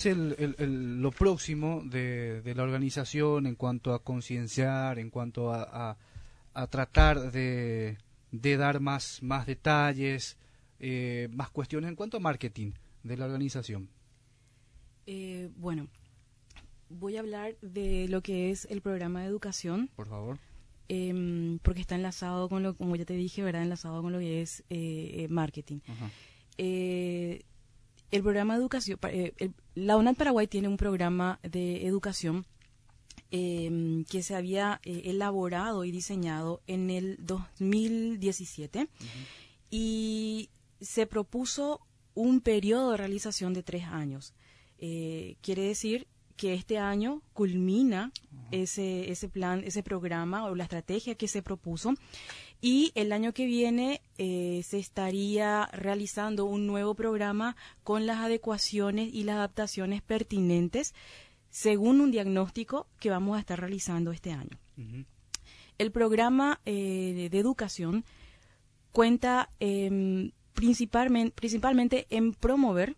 es lo próximo de la organización en cuanto a concienciar, en cuanto a tratar de dar más detalles, más cuestiones en cuanto a marketing de la organización? Bueno, voy a hablar de lo que es el programa de educación. Por favor. Porque está enlazado con como ya te dije, ¿verdad? Enlazado con lo que es marketing. Ajá. El programa de educación, la UNAD Paraguay tiene un programa de educación que se había elaborado y diseñado en el 2017 Uh-huh. y se propuso un periodo de realización de 3 años. Quiere decir que este año culmina ese plan, ese programa o la estrategia que se propuso, y el año que viene se estaría realizando un nuevo programa con las adecuaciones y las adaptaciones pertinentes según un diagnóstico que vamos a estar realizando este año. Uh-huh. El programa de educación cuenta principalmente en promover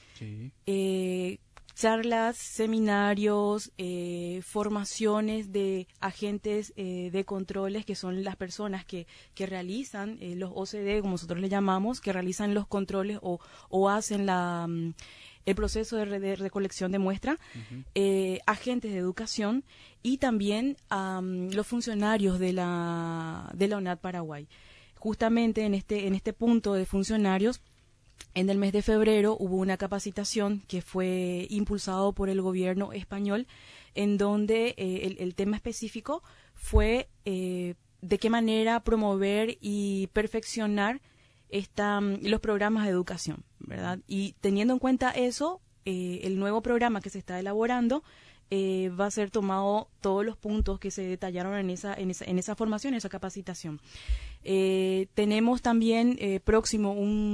Sí. Charlas, seminarios, formaciones de agentes de controles, que son las personas que realizan los OCD, como nosotros le llamamos, que realizan los controles o hacen el proceso de recolección de muestra, Uh-huh. agentes de educación y también los funcionarios de la UNAD Paraguay. Justamente en este punto de funcionarios, en el mes de febrero hubo una capacitación que fue impulsado por el gobierno español, en donde el tema específico fue de qué manera promover y perfeccionar los programas de educación, ¿verdad? Y teniendo en cuenta eso, el nuevo programa que se está elaborando va a ser tomado todos los puntos que se detallaron en esa formación, en esa capacitación. Tenemos también próximo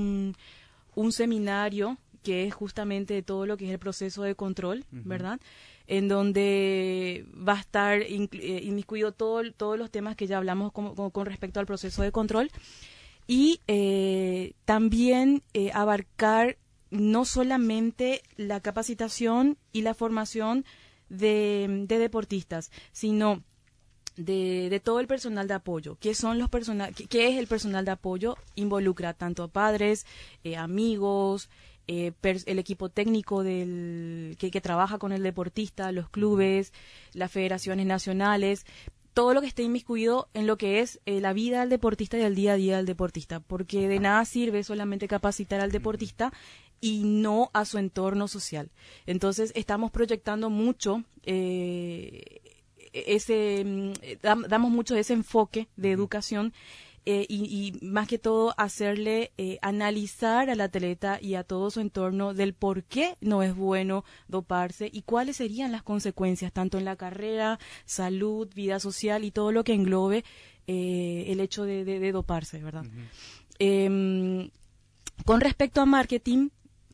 un seminario que es justamente de todo lo que es el proceso de control, Uh-huh. ¿verdad? En donde va a estar inmiscuido todos los temas que ya hablamos con respecto al proceso de control, y también abarcar no solamente la capacitación y la formación de deportistas, sino de todo el personal de apoyo. ¿Qué es el personal de apoyo? Involucra tanto a padres, amigos, el equipo técnico que trabaja con el deportista, los clubes, las federaciones nacionales, todo lo que esté inmiscuido en lo que es la vida del deportista y el día a día del deportista, porque de nada sirve solamente capacitar al deportista y no a su entorno social. Entonces estamos proyectando mucho damos mucho ese enfoque de educación, y más que todo hacerle analizar al atleta y a todo su entorno del por qué no es bueno doparse y cuáles serían las consecuencias tanto en la carrera, salud, vida social y todo lo que englobe el hecho de doparse, ¿verdad? Uh-huh. Con respecto a marketing,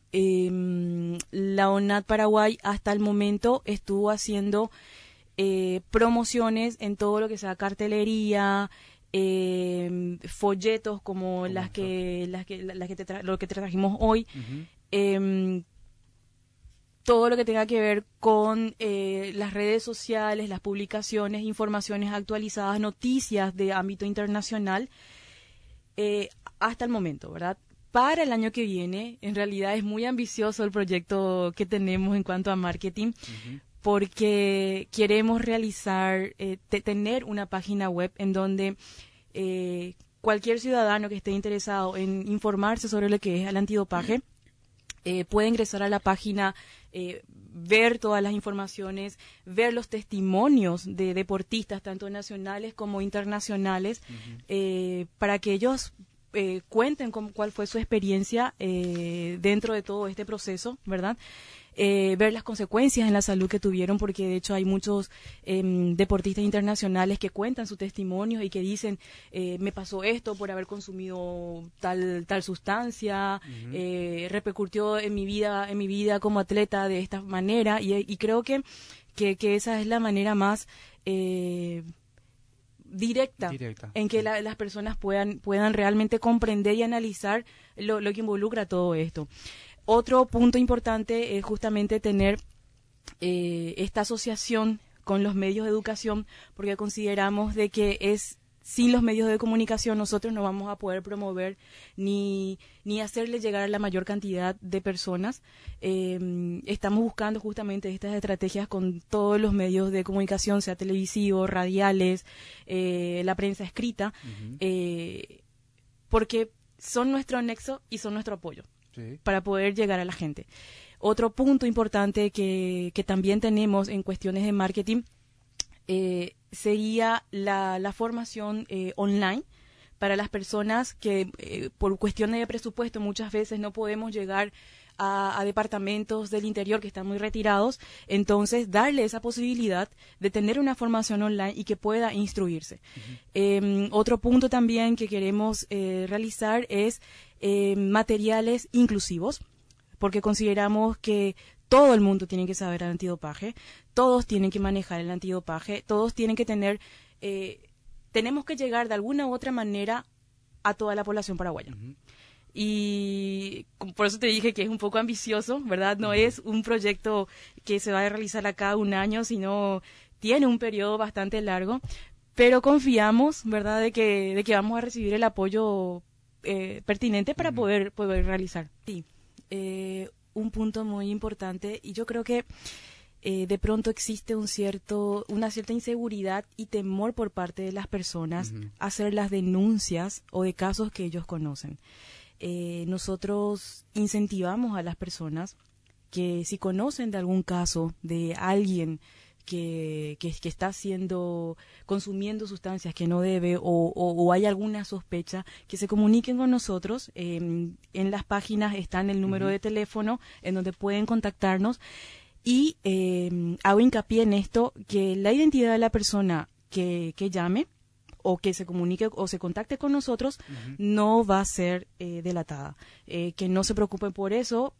la ONAD Paraguay hasta el momento estuvo haciendo promociones en todo lo que sea cartelería, folletos como lo que te trajimos hoy, Uh-huh. todo lo que tenga que ver con las redes sociales, las publicaciones, informaciones actualizadas, noticias de ámbito internacional, hasta el momento, ¿verdad? Para el año que viene, en realidad es muy ambicioso el proyecto que tenemos en cuanto a marketing, Uh-huh. porque queremos realizar, tener una página web en donde cualquier ciudadano que esté interesado en informarse sobre lo que es el antidopaje puede ingresar a la página, ver todas las informaciones, ver los testimonios de deportistas, tanto nacionales como internacionales, Uh-huh. para que ellos cuenten cuál fue su experiencia dentro de todo este proceso, ¿verdad? Ver las consecuencias en la salud que tuvieron, porque de hecho hay muchos deportistas internacionales que cuentan sus testimonios y que dicen, me pasó esto por haber consumido tal sustancia, Uh-huh. repercutió en mi vida como atleta de esta manera, y creo que esa es la manera más directa en que las personas puedan realmente comprender y analizar lo que involucra todo esto. Otro punto importante es justamente tener esta asociación con los medios de educación, porque consideramos de que sin los medios de comunicación nosotros no vamos a poder promover ni hacerle llegar a la mayor cantidad de personas. Estamos buscando justamente estas estrategias con todos los medios de comunicación, sea televisivos, radiales, la prensa escrita, porque son nuestro nexo y son nuestro apoyo para poder llegar a la gente. Otro punto importante que también tenemos en cuestiones de marketing sería la formación online para las personas que por cuestiones de presupuesto muchas veces no podemos llegar a departamentos del interior que están muy retirados, entonces darle esa posibilidad de tener una formación online y que pueda instruirse. Otro punto también que queremos realizar es materiales inclusivos, porque consideramos que todo el mundo tiene que saber el antidopaje, todos tienen que manejar el antidopaje, todos tienen que tener, tenemos que llegar de alguna u otra manera a toda la población paraguaya. Y por eso te dije que es un poco ambicioso, ¿verdad? No es un proyecto que se va a realizar acá un año, sino tiene un periodo bastante largo, pero confiamos, ¿verdad?, de que vamos a recibir el apoyo pertinente para poder realizar. Sí. Un punto muy importante, y yo creo que de pronto existe una cierta inseguridad y temor por parte de las personas a hacer las denuncias o de casos que ellos conocen. Nosotros incentivamos a las personas que si conocen de algún caso de alguien que está consumiendo sustancias que no debe o hay alguna sospecha, que se comuniquen con nosotros. En las páginas está el número de teléfono en donde pueden contactarnos, y hago hincapié en esto, que la identidad de la persona que llame o que se comunique o se contacte con nosotros no va a ser delatada, que no se preocupen por eso.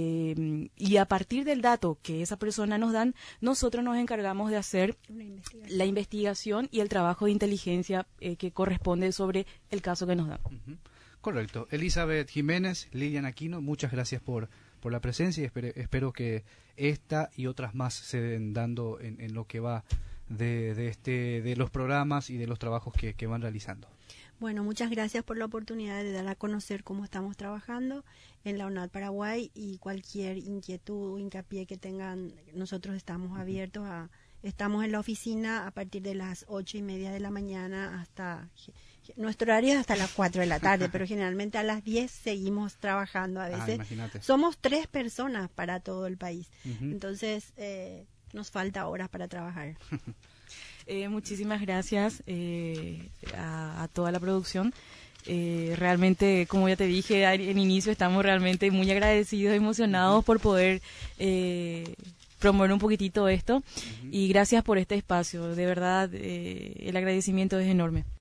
Y a partir del dato que esa persona nos dan, nosotros nos encargamos de hacer la investigación y el trabajo de inteligencia que corresponde sobre el caso que nos dan. Correcto. Elizabeth Jiménez, Lilian Aquino, muchas gracias por la presencia, y espero que esta y otras más se den dando en lo que va de los programas y de los trabajos que van realizando. Bueno, muchas gracias por la oportunidad de dar a conocer cómo estamos trabajando en la UNAD Paraguay, y cualquier inquietud o hincapié que tengan, nosotros estamos abiertos estamos en la oficina a partir de las 8:30 de la mañana nuestro horario es hasta las 4 de la tarde, pero generalmente a las 10 seguimos trabajando a veces. Somos 3 personas para todo el país, entonces nos falta horas para trabajar. Muchísimas gracias a toda la producción. Realmente, como ya te dije en inicio, estamos realmente muy agradecidos, emocionados por poder promover un poquitito esto, y gracias por este espacio. De verdad, el agradecimiento es enorme.